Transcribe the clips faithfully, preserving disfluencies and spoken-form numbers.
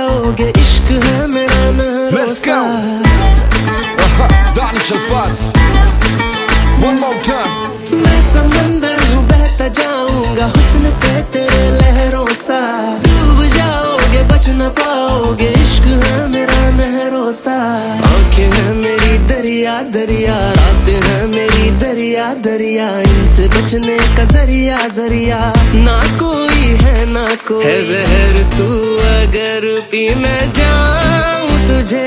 जाओगे, इश्क है मेरा नहरोसा। दानिश अल्फाज, one more time। मैं समंदर हूँ बहता जाऊंगा हुस्न पे तेरे लहरों सा। डूब जाओगे बच न पाओगे, इश्क है मेरा नहरोसा। आंखें हैं मेरी दरिया दरिया, रातें हैं मेरी दरिया दरिया, इनसे बचने का जरिया जरिया ना कोई है ना कोई है। जहर तू अगर पी मैं जाऊं तुझे,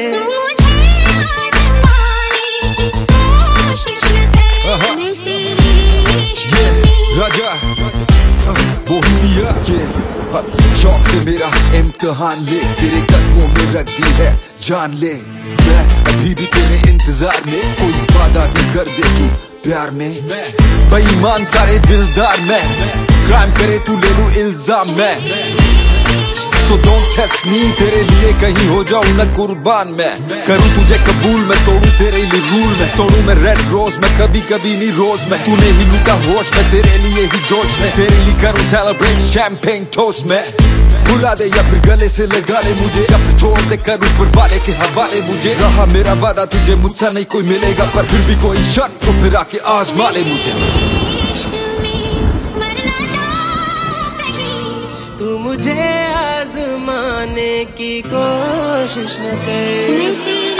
राजा बोहिमिया ये शौक से मेरा इम्तिहान ले, तेरे कदमों में रख दी है जान ले। मैं अभी भी तेरे इंतजार में, कोई वादा नहीं कर दे तू प्यार में। बेईमान सारे दिलदार मैं, क्राइम करे तू ले लूं इल्जाम मैं। So don't test me, तेरे लिए कहीं हो जाऊं न कुर्बान मैं। करूं तुझे कबूल मैं, तोड़ूं तेरे लिए रूल मैं। तोड़ूं मैं रेड रोज मैं, कभी कभी नहीं रोज मैं। तूने ही लूटा होश मैं, तेरे लिए ही जोश में। तेरे लिए करूं सेलिब्रेट शैंपेन टोस्ट मैं। बुला दे या फिर गले से लगा ले मुझे, या फिर छोड़ दे कर ऊपर वाले के हवाले मुझे। रहा मेरा वादा तुझे मुझसे नहीं कोई मिलेगा, पर फिर भी कोई शक तो फिर आके आजमा ले मुझे। तू मुझे आजमाने की कोशिश न कर,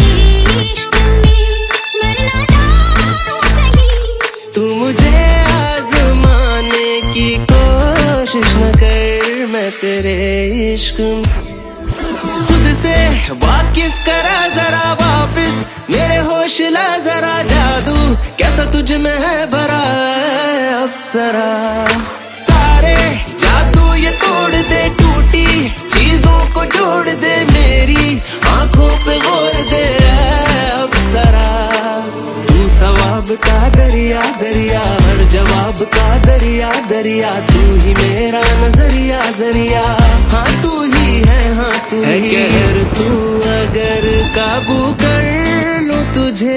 तू मुझे आजमाने की कोशिश न कर। मैं तेरे इश्क खुद से वाकिफ करा जरा वापस, मेरे होश ला जरा जादू कैसा तुझ में है भरा अप्सरा। सारे जादू ये तोड़ दे, टूटी चीजों को जोड़ दे, मेरी आंखों पे गौर दे अप्सरा। तू सवाब का दरिया दरिया, हर जवाब का दरिया दरिया, तू ही मेरा नजरिया जरिया। हाँ तू ही है, हाँ तू है कहर, तू अगर काबू कर लूं तुझे,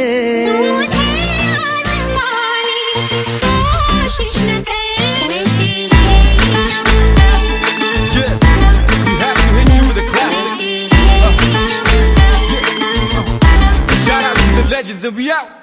Legends and we out.